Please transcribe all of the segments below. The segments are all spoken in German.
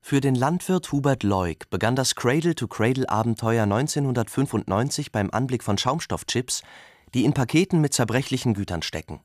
Für den Landwirt Hubert Leuk begann das Cradle-to-Cradle-Abenteuer 1995 beim Anblick von Schaumstoffchips, die in Paketen mit zerbrechlichen Gütern stecken.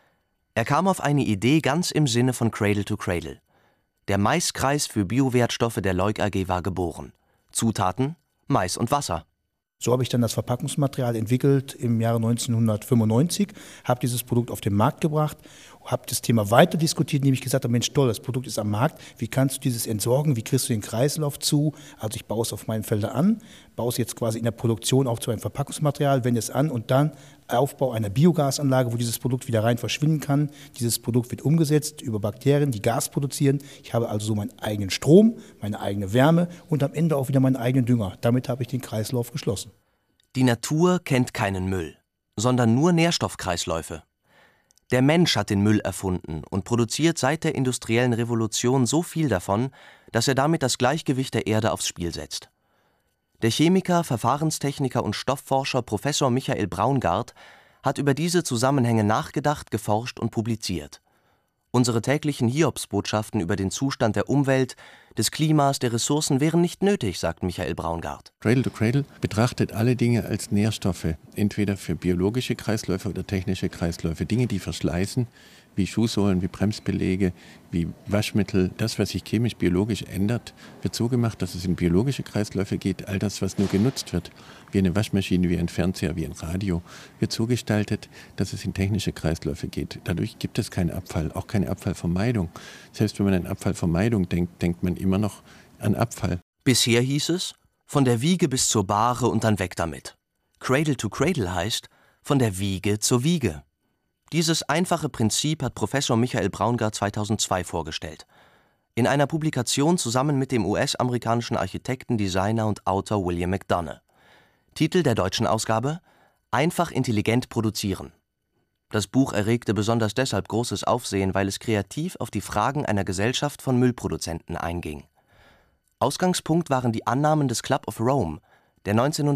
Er kam auf eine Idee ganz im Sinne von Cradle-to-Cradle. Der Maiskreis für Biowertstoffe der Leuk AG war geboren. Zutaten: Mais und Wasser. So habe ich dann das Verpackungsmaterial entwickelt im Jahre 1995, habe dieses Produkt auf den Markt gebracht, habe das Thema weiter diskutiert, indem ich gesagt habe, Mensch toll, das Produkt ist am Markt, wie kannst du dieses entsorgen, wie kriegst du den Kreislauf zu? Also ich baue es auf meinen Feldern an, baue es jetzt quasi in der Produktion auch zu einem Verpackungsmaterial, wende es an und dann Aufbau einer Biogasanlage, wo dieses Produkt wieder rein verschwinden kann. Dieses Produkt wird umgesetzt über Bakterien, die Gas produzieren. Ich habe also so meinen eigenen Strom, meine eigene Wärme und am Ende auch wieder meinen eigenen Dünger. Damit habe ich den Kreislauf geschlossen. Die Natur kennt keinen Müll, sondern nur Nährstoffkreisläufe. Der Mensch hat den Müll erfunden und produziert seit der industriellen Revolution so viel davon, dass er damit das Gleichgewicht der Erde aufs Spiel setzt. Der Chemiker, Verfahrenstechniker und Stoffforscher Professor Michael Braungart hat über diese Zusammenhänge nachgedacht, geforscht und publiziert. Unsere täglichen Hiobsbotschaften über den Zustand der Umwelt, des Klimas, der Ressourcen wären nicht nötig, sagt Michael Braungart. Cradle to Cradle betrachtet alle Dinge als Nährstoffe, entweder für biologische Kreisläufe oder technische Kreisläufe. Dinge, die verschleißen, wie Schuhsohlen, wie Bremsbeläge, wie Waschmittel. Das, was sich chemisch-biologisch ändert, wird so gemacht, dass es in biologische Kreisläufe geht. All das, was nur genutzt wird, wie eine Waschmaschine, wie ein Fernseher, wie ein Radio, wird so gestaltet, dass es in technische Kreisläufe geht. Dadurch gibt es keinen Abfall, auch keine Abfallvermeidung. Selbst wenn man an Abfallvermeidung denkt, denkt man immer noch an Abfall. Bisher hieß es, von der Wiege bis zur Bahre und dann weg damit. Cradle to Cradle heißt, von der Wiege zur Wiege. Dieses einfache Prinzip hat Professor Michael Braungart 2002 vorgestellt. In einer Publikation zusammen mit dem US-amerikanischen Architekten, Designer und Autor William McDonough. Titel der deutschen Ausgabe: Einfach intelligent produzieren. Das Buch erregte besonders deshalb großes Aufsehen, weil es kreativ auf die Fragen einer Gesellschaft von Müllproduzenten einging. Ausgangspunkt waren die Annahmen des Club of Rome, der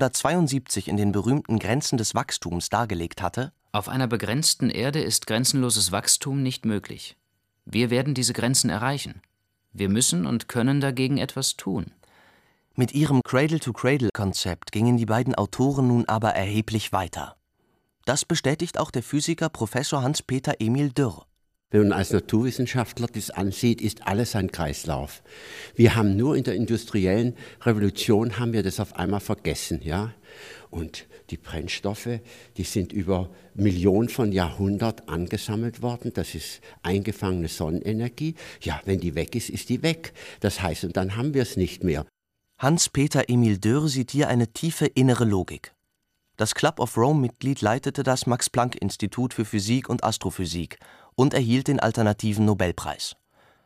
1972 in den berühmten Grenzen des Wachstums dargelegt hatte: Auf einer begrenzten Erde ist grenzenloses Wachstum nicht möglich. Wir werden diese Grenzen erreichen. Wir müssen und können dagegen etwas tun. Mit ihrem Cradle-to-Cradle-Konzept gingen die beiden Autoren nun aber erheblich weiter. Das bestätigt auch der Physiker Professor Hans-Peter Emil Dürr. Wenn man als Naturwissenschaftler das ansieht, ist alles ein Kreislauf. Wir haben nur in der industriellen Revolution haben wir das auf einmal vergessen, ja. Und die Brennstoffe, die sind über Millionen von Jahrhunderten angesammelt worden. Das ist eingefangene Sonnenenergie. Ja, wenn die weg ist, ist die weg. Das heißt, und dann haben wir es nicht mehr. Hans-Peter Emil Dürr sieht hier eine tiefe innere Logik. Das Club of Rome-Mitglied leitete das Max-Planck-Institut für Physik und Astrophysik und erhielt den alternativen Nobelpreis.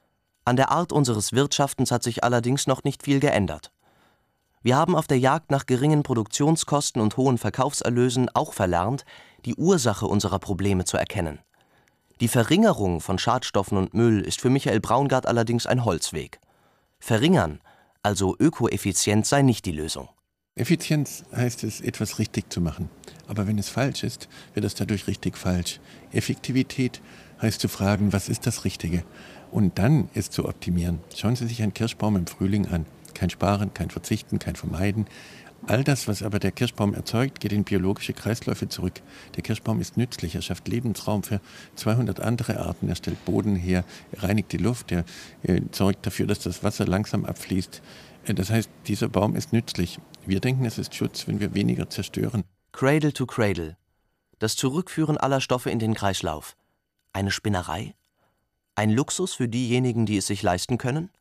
An der Art unseres Wirtschaftens hat sich allerdings noch nicht viel geändert. Wir haben auf der Jagd nach geringen Produktionskosten und hohen Verkaufserlösen auch verlernt, die Ursache unserer Probleme zu erkennen. Die Verringerung von Schadstoffen und Müll ist für Michael Braungart allerdings ein Holzweg. Verringern, also Ökoeffizienz, sei nicht die Lösung. Effizienz heißt es, etwas richtig zu machen. Aber wenn es falsch ist, wird es dadurch richtig falsch. Effektivität heißt zu fragen, was ist das Richtige? Und dann es zu optimieren. Schauen Sie sich einen Kirschbaum im Frühling an. Kein Sparen, kein Verzichten, kein Vermeiden. All das, was aber der Kirschbaum erzeugt, geht in biologische Kreisläufe zurück. Der Kirschbaum ist nützlich, er schafft Lebensraum für 200 andere Arten. Er stellt Boden her, er reinigt die Luft, er sorgt dafür, dass das Wasser langsam abfließt. Das heißt, dieser Baum ist nützlich. Wir denken, es ist Schutz, wenn wir weniger zerstören. Cradle to Cradle. Das Zurückführen aller Stoffe in den Kreislauf. Eine Spinnerei? Ein Luxus für diejenigen, die es sich leisten können?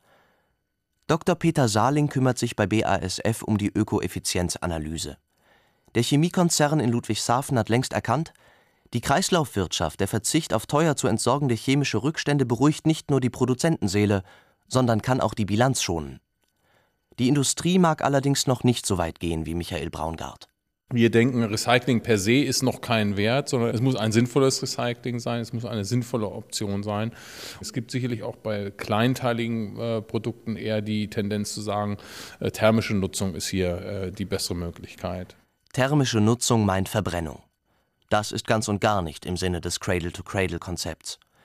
Dr. Peter Saling kümmert sich bei BASF um die Ökoeffizienzanalyse. Der Chemiekonzern in Ludwigshafen hat längst erkannt, die Kreislaufwirtschaft, der Verzicht auf teuer zu entsorgende chemische Rückstände beruhigt nicht nur die Produzentenseele, sondern kann auch die Bilanz schonen. Die Industrie mag allerdings noch nicht so weit gehen wie Michael Braungart. Wir denken, Recycling per se ist noch kein Wert, sondern es muss ein sinnvolles Recycling sein, es muss eine sinnvolle Option sein. Es gibt sicherlich auch bei kleinteiligen Produkten eher die Tendenz zu sagen, thermische Nutzung ist hier die bessere Möglichkeit. Thermische Nutzung meint Verbrennung. Das ist ganz und gar nicht im Sinne des Cradle-to-Cradle-Konzepts.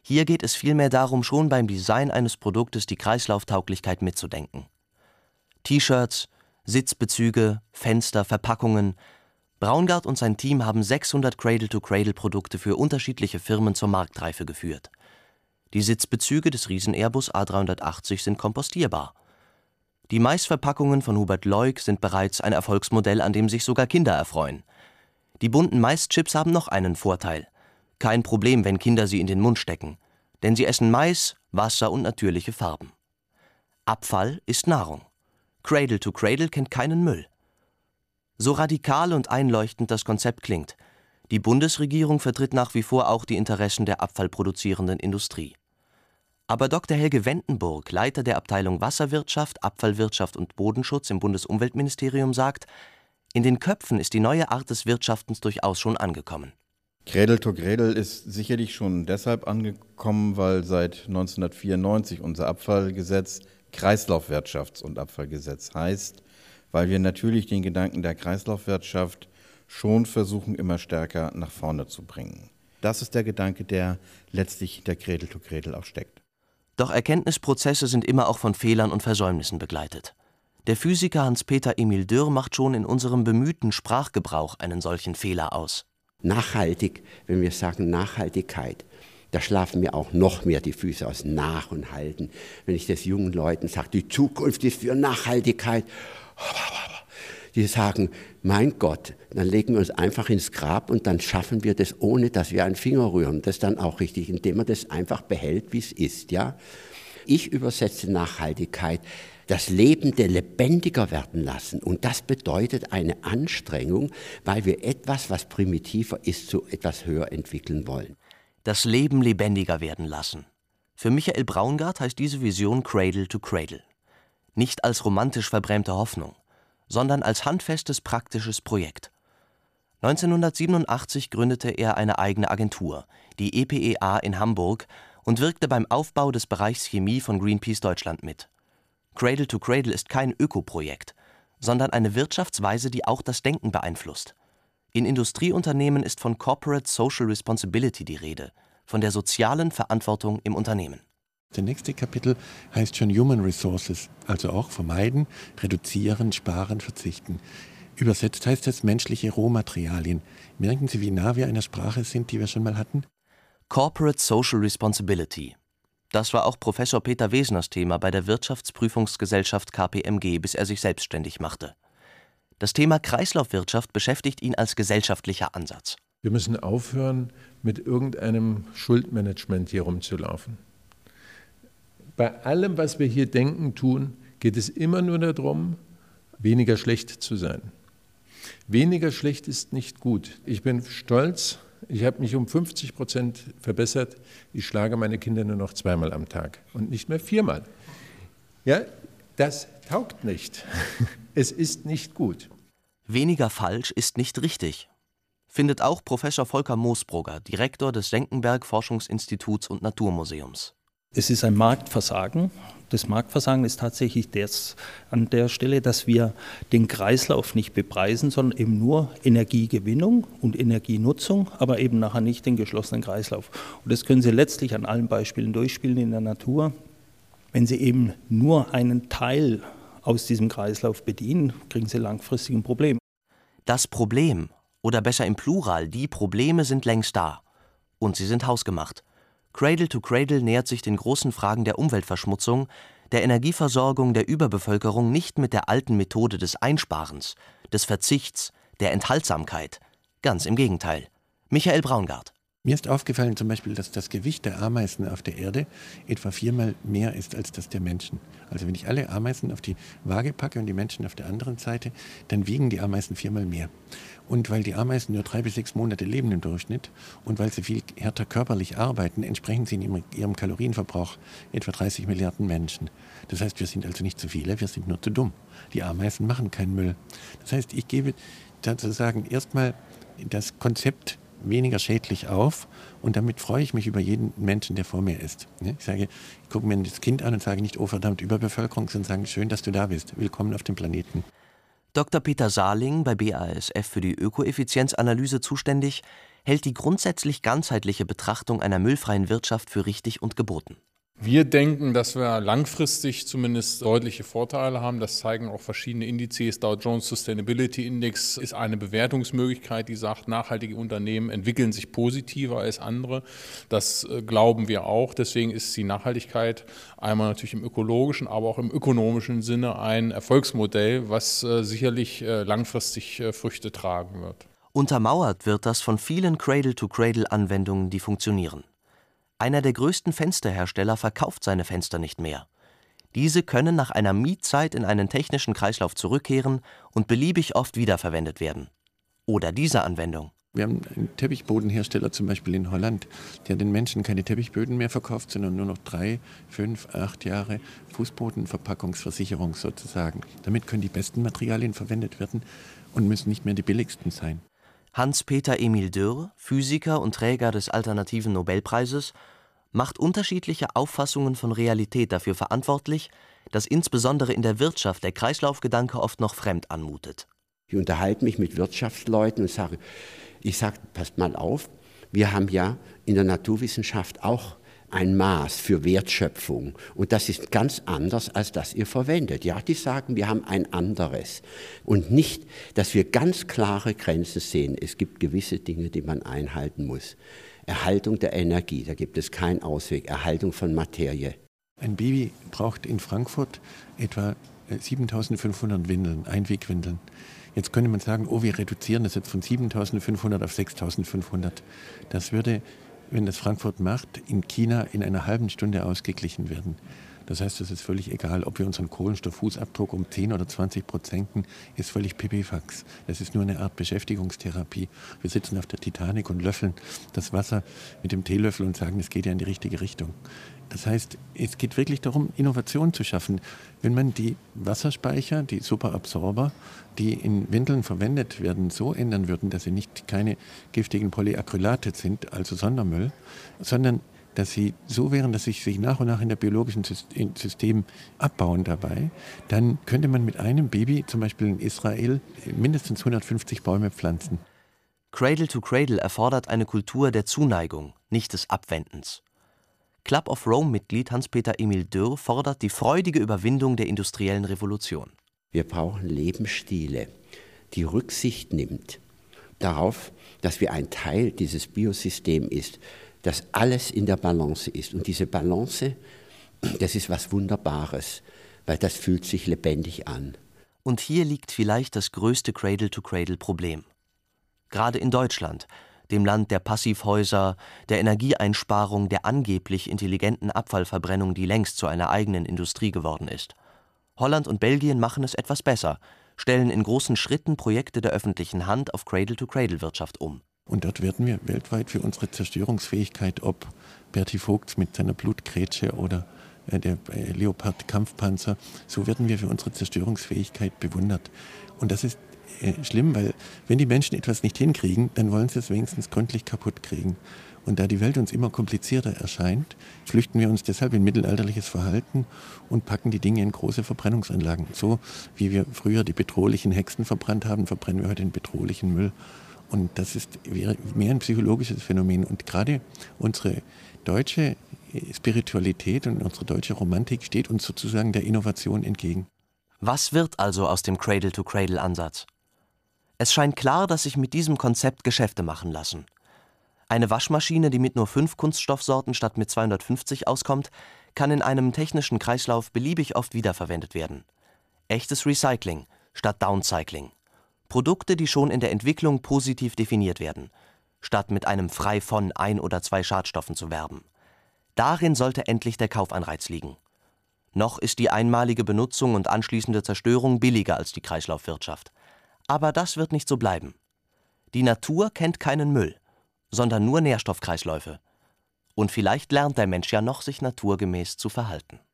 Hier geht es vielmehr darum, schon beim Design eines Produktes die Kreislauftauglichkeit mitzudenken. T-Shirts, Sitzbezüge, Fenster, Verpackungen. Braungart und sein Team haben 600 Cradle-to-Cradle-Produkte für unterschiedliche Firmen zur Marktreife geführt. Die Sitzbezüge des Riesen-Airbus A380 sind kompostierbar. Die Maisverpackungen von Hubert Leuk sind bereits ein Erfolgsmodell, an dem sich sogar Kinder erfreuen. Die bunten Maischips haben noch einen Vorteil. Kein Problem, wenn Kinder sie in den Mund stecken, denn sie essen Mais, Wasser und natürliche Farben. Abfall ist Nahrung. Cradle to Cradle kennt keinen Müll. So radikal und einleuchtend das Konzept klingt, die Bundesregierung vertritt nach wie vor auch die Interessen der abfallproduzierenden Industrie. Aber Dr. Helge Wendenburg, Leiter der Abteilung Wasserwirtschaft, Abfallwirtschaft und Bodenschutz im Bundesumweltministerium, sagt, in den Köpfen ist die neue Art des Wirtschaftens durchaus schon angekommen. Cradle to Cradle ist sicherlich schon deshalb angekommen, weil seit 1994 unser Abfallgesetz Kreislaufwirtschafts- und Abfallgesetz heißt, weil wir natürlich den Gedanken der Kreislaufwirtschaft schon versuchen, immer stärker nach vorne zu bringen. Das ist der Gedanke, der letztlich hinter Cradle to Cradle auch steckt. Doch Erkenntnisprozesse sind immer auch von Fehlern und Versäumnissen begleitet. Der Physiker Hans-Peter Emil Dürr macht schon in unserem bemühten Sprachgebrauch einen solchen Fehler aus. Nachhaltig, wenn wir sagen Nachhaltigkeit, da schlafen mir auch noch mehr die Füße aus nach und halten. Wenn ich das jungen Leuten sage, die Zukunft ist für Nachhaltigkeit, die sagen, mein Gott, dann legen wir uns einfach ins Grab und dann schaffen wir das, ohne dass wir einen Finger rühren. Das ist dann auch richtig, indem man das einfach behält, wie es ist. Ja? Ich übersetze Nachhaltigkeit, das Lebende lebendiger werden lassen. Und das bedeutet eine Anstrengung, weil wir etwas, was primitiver ist, zu etwas höher entwickeln wollen. Das Leben lebendiger werden lassen. Für Michael Braungart heißt diese Vision Cradle to Cradle. Nicht als romantisch verbrämte Hoffnung, sondern als handfestes, praktisches Projekt. 1987 gründete er eine eigene Agentur, die EPEA in Hamburg, und wirkte beim Aufbau des Bereichs Chemie von Greenpeace Deutschland mit. Cradle to Cradle ist kein Ökoprojekt, sondern eine Wirtschaftsweise, die auch das Denken beeinflusst. In Industrieunternehmen ist von Corporate Social Responsibility die Rede, von der sozialen Verantwortung im Unternehmen. Das nächste Kapitel heißt schon Human Resources, also auch vermeiden, reduzieren, sparen, verzichten. Übersetzt heißt das menschliche Rohmaterialien. Merken Sie, wie nah wir einer Sprache sind, die wir schon mal hatten? Corporate Social Responsibility. Das war auch Professor Peter Wesners Thema bei der Wirtschaftsprüfungsgesellschaft KPMG, bis er sich selbstständig machte. Das Thema Kreislaufwirtschaft beschäftigt ihn als gesellschaftlicher Ansatz. Wir müssen aufhören, mit irgendeinem Schuldmanagement hier rumzulaufen. Bei allem, was wir hier denken, tun, geht es immer nur darum, weniger schlecht zu sein. Weniger schlecht ist nicht gut. Ich bin stolz, ich habe mich um 50% verbessert. Ich schlage meine Kinder nur noch 2-mal am Tag und nicht mehr 4-mal. Ja, das taugt nicht. Es ist nicht gut. Weniger falsch ist nicht richtig, findet auch Professor Volker Moosbrugger, Direktor des Senckenberg Forschungsinstituts und Naturmuseums. Es ist ein Marktversagen. Das Marktversagen ist tatsächlich an der Stelle, dass wir den Kreislauf nicht bepreisen, sondern eben nur Energiegewinnung und Energienutzung, aber eben nachher nicht den geschlossenen Kreislauf. Und das können Sie letztlich an allen Beispielen durchspielen in der Natur. Wenn Sie eben nur einen Teil aus diesem Kreislauf bedienen, kriegen Sie langfristig ein Problem. Das Problem, oder besser im Plural, die Probleme sind längst da. Und sie sind hausgemacht. Cradle to Cradle nähert sich den großen Fragen der Umweltverschmutzung, der Energieversorgung, der Überbevölkerung nicht mit der alten Methode des Einsparens, des Verzichts, der Enthaltsamkeit. Ganz im Gegenteil. Michael Braungart. Mir ist aufgefallen zum Beispiel, dass das Gewicht der Ameisen auf der Erde etwa 4-mal mehr ist als das der Menschen. Also wenn ich alle Ameisen auf die Waage packe und die Menschen auf der anderen Seite, dann wiegen die Ameisen 4-mal mehr. Und weil die Ameisen nur 3 bis 6 Monate leben im Durchschnitt und weil sie viel härter körperlich arbeiten, entsprechen sie in ihrem Kalorienverbrauch etwa 30 Milliarden Menschen. Das heißt, wir sind also nicht zu viele, wir sind nur zu dumm. Die Ameisen machen keinen Müll. Das heißt, ich gebe sozusagen erstmal das Konzept weniger schädlich auf und damit freue ich mich über jeden Menschen, der vor mir ist. Ich gucke mir das Kind an und sage nicht, oh verdammt, Überbevölkerung, sondern sage, schön, dass du da bist. Willkommen auf dem Planeten. Dr. Peter Saaling, bei BASF für die Ökoeffizienzanalyse zuständig, hält die grundsätzlich ganzheitliche Betrachtung einer müllfreien Wirtschaft für richtig und geboten. Wir denken, dass wir langfristig zumindest deutliche Vorteile haben. Das zeigen auch verschiedene Indizes. Dow Jones Sustainability Index ist eine Bewertungsmöglichkeit, die sagt, nachhaltige Unternehmen entwickeln sich positiver als andere. Das glauben wir auch. Deswegen ist die Nachhaltigkeit einmal natürlich im ökologischen, aber auch im ökonomischen Sinne ein Erfolgsmodell, was sicherlich langfristig Früchte tragen wird. Untermauert wird das von vielen Cradle-to-Cradle-Anwendungen, die funktionieren. Einer der größten Fensterhersteller verkauft seine Fenster nicht mehr. Diese können nach einer Mietzeit in einen technischen Kreislauf zurückkehren und beliebig oft wiederverwendet werden. Oder diese Anwendung. Wir haben einen Teppichbodenhersteller zum Beispiel in Holland, der den Menschen keine Teppichböden mehr verkauft, sondern nur noch 3, 5, 8 Jahre Fußbodenverpackungsversicherung sozusagen. Damit können die besten Materialien verwendet werden und müssen nicht mehr die billigsten sein. Hans-Peter Emil Dürr, Physiker und Träger des Alternativen Nobelpreises, macht unterschiedliche Auffassungen von Realität dafür verantwortlich, dass insbesondere in der Wirtschaft der Kreislaufgedanke oft noch fremd anmutet. Ich unterhalte mich mit Wirtschaftsleuten und sage, passt mal auf, wir haben ja in der Naturwissenschaft auch ein Maß für Wertschöpfung und das ist ganz anders, als das ihr verwendet. Ja, die sagen, wir haben ein anderes und nicht, dass wir ganz klare Grenzen sehen. Es gibt gewisse Dinge, die man einhalten muss. Erhaltung der Energie, da gibt es keinen Ausweg. Erhaltung von Materie. Ein Baby braucht in Frankfurt etwa 7.500 Windeln, Einwegwindeln. Jetzt könnte man sagen, wir reduzieren das jetzt von 7.500 auf 6.500. Das würde, wenn das Frankfurt macht, in China in einer halben Stunde ausgeglichen werden. Das heißt, es ist völlig egal, ob wir unseren Kohlenstofffußabdruck um 10 oder 20% senken, ist völlig Pipifax. Das ist nur eine Art Beschäftigungstherapie. Wir sitzen auf der Titanic und löffeln das Wasser mit dem Teelöffel und sagen, es geht ja in die richtige Richtung. Das heißt, es geht wirklich darum, Innovation zu schaffen. Wenn man die Wasserspeicher, die Superabsorber, die in Windeln verwendet werden, so ändern würden, dass sie keine giftigen Polyacrylate sind, also Sondermüll, sondern dass sie so wären, dass sie sich nach und nach in der biologischen System abbauen dabei, dann könnte man mit einem Baby, zum Beispiel in Israel, mindestens 150 Bäume pflanzen. Cradle to Cradle erfordert eine Kultur der Zuneigung, nicht des Abwendens. Club of Rome-Mitglied Hans-Peter Emil Dürr fordert die freudige Überwindung der industriellen Revolution. Wir brauchen Lebensstile, die Rücksicht nimmt darauf, dass wir ein Teil dieses Biosystems ist, dass alles in der Balance ist. Und diese Balance, das ist was Wunderbares, weil das fühlt sich lebendig an. Und hier liegt vielleicht das größte Cradle-to-Cradle-Problem. Gerade in Deutschland, dem Land der Passivhäuser, der Energieeinsparung, der angeblich intelligenten Abfallverbrennung, die längst zu einer eigenen Industrie geworden ist. Holland und Belgien machen es etwas besser, stellen in großen Schritten Projekte der öffentlichen Hand auf Cradle-to-Cradle-Wirtschaft um. Und dort werden wir weltweit für unsere Zerstörungsfähigkeit, ob Berti Vogts mit seiner Blutgrätsche oder der Leopard-Kampfpanzer, so werden wir für unsere Zerstörungsfähigkeit bewundert. Und das ist schlimm, weil wenn die Menschen etwas nicht hinkriegen, dann wollen sie es wenigstens gründlich kaputt kriegen. Und da die Welt uns immer komplizierter erscheint, flüchten wir uns deshalb in mittelalterliches Verhalten und packen die Dinge in große Verbrennungsanlagen. So wie wir früher die bedrohlichen Hexen verbrannt haben, verbrennen wir heute den bedrohlichen Müll. Und das ist mehr ein psychologisches Phänomen. Und gerade unsere deutsche Spiritualität und unsere deutsche Romantik steht uns sozusagen der Innovation entgegen. Was wird also aus dem Cradle-to-Cradle-Ansatz? Es scheint klar, dass sich mit diesem Konzept Geschäfte machen lassen. Eine Waschmaschine, die mit nur 5 Kunststoffsorten statt mit 250 auskommt, kann in einem technischen Kreislauf beliebig oft wiederverwendet werden. Echtes Recycling statt Downcycling. Produkte, die schon in der Entwicklung positiv definiert werden, statt mit einem frei von 1 oder 2 Schadstoffen zu werben. Darin sollte endlich der Kaufanreiz liegen. Noch ist die einmalige Benutzung und anschließende Zerstörung billiger als die Kreislaufwirtschaft. Aber das wird nicht so bleiben. Die Natur kennt keinen Müll, sondern nur Nährstoffkreisläufe. Und vielleicht lernt der Mensch ja noch, sich naturgemäß zu verhalten.